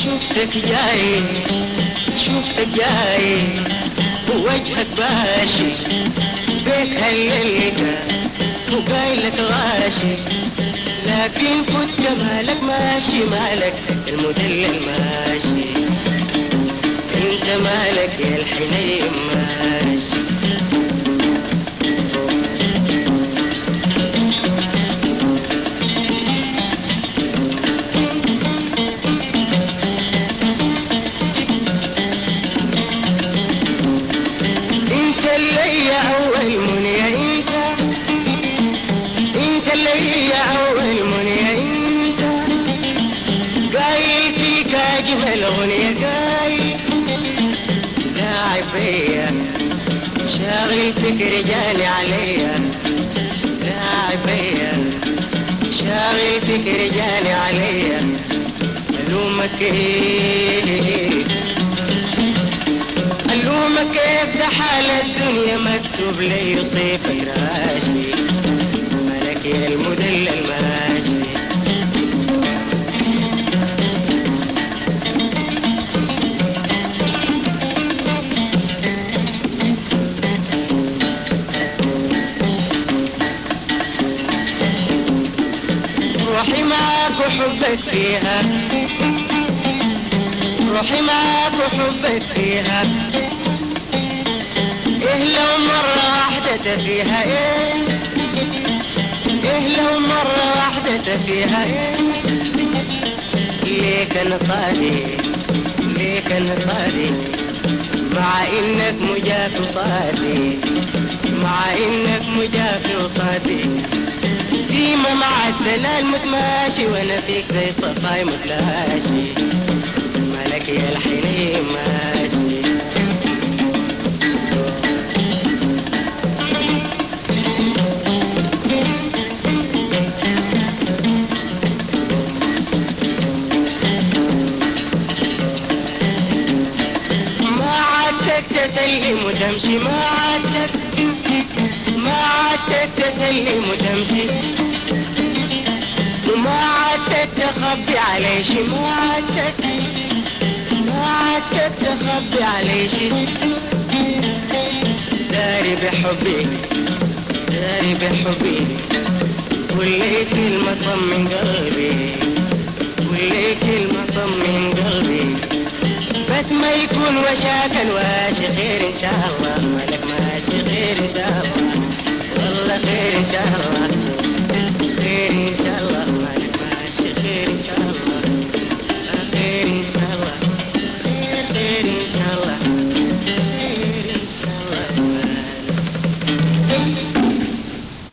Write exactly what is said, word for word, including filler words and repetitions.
شفتك جاي شفتك جاي ووجهك باشي بيك هللك وقايلك غاشي، لكن كنت مالك ماشي مالك المدلل ماشي، انت مالك يا الحنين ماشي. شاغل فكري جاني عليا لاعب بيا، شاغل فكري جاني عليا الومك كيف الومك كيف ده حال الدنيا مكتوب لي يصيبك راسي، ملك يا المدلل ماشي. روحي معاك وحبك فيها، روحي معاك وحبك فيها، إيه لو مرة واحدة فيها إيه، إيه لو مرة واحدة فيها إيه، ليك أنا صادق ليك أنا صادق مع إنك مجاك وصادق، مع إنك مجاك وصادق، ديما مع الدلال متماشي وانا فيك زي صفاي متلاشي، مالك يا الحنين ماشي. ما عادتك تسلم وتمشي، ما عادتك ما عادتك تسلم وتمشي، وما عادتك تخبي علي شي، ما عادتك ما عادتك تخبي علي شي، داري بحبي داري بحبي ولي كلمة طمن قلبي، ولي كلمة طمن قلبي، بس ما يكون وشاك الواشي خير ان شاء الله، مالك ماشي خير ان شاء الله، والله خير ان شاء الله.